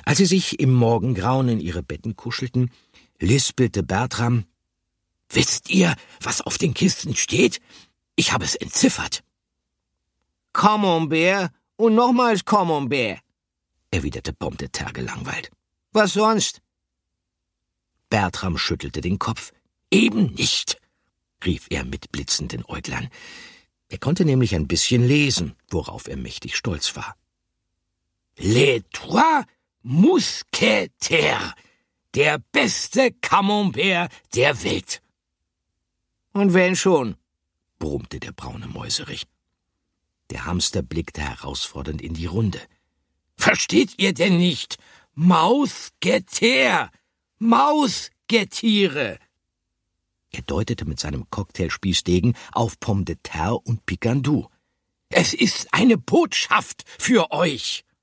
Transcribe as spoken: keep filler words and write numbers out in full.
Als sie sich im Morgengrauen in ihre Betten kuschelten, lispelte Bertram: »Wisst ihr, was auf den Kisten steht? Ich habe es entziffert.« »Camembert und nochmals Camembert«, erwiderte Pomme de Terre gelangweilt. »Was sonst?« Bertram schüttelte den Kopf. »Eben nicht«, rief er mit blitzenden Äuglein. Er konnte nämlich ein bisschen lesen, worauf er mächtig stolz war. »Les trois Mousquetaires, der beste Camembert der Welt.« »Und wenn schon«, brummte der braune Mäuserich. Der Hamster blickte herausfordernd in die Runde. »Versteht ihr denn nicht? Mausgetier! Mausgetiere!« Er deutete mit seinem Cocktailspießdegen auf Pomme de Terre und Picandou. »Es ist eine Botschaft für euch!«